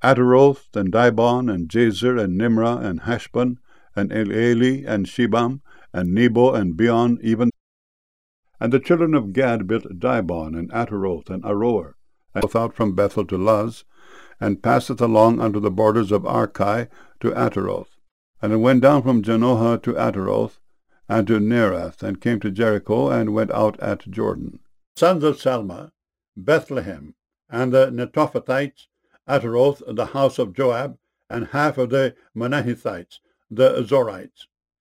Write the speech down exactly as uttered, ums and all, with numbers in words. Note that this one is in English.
Ataroth, and Dibon, and Jazer, and Nimrah, and Heshbon, and Elealeh, and Shebam, and Nebo, and Beon, even. And the children of Gad built Dibon, and Ataroth, and Aroer, and both out from Bethel to Luz, and passeth along unto the borders of Archi to Ataroth. And it went down from Janohah to Ataroth, and to Neerath, and came to Jericho, and went out at Jordan. Sons of Salma, Bethlehem, and the Netophathites, Ataroth, the house of Joab, and half of the Manahithites, the Zorites.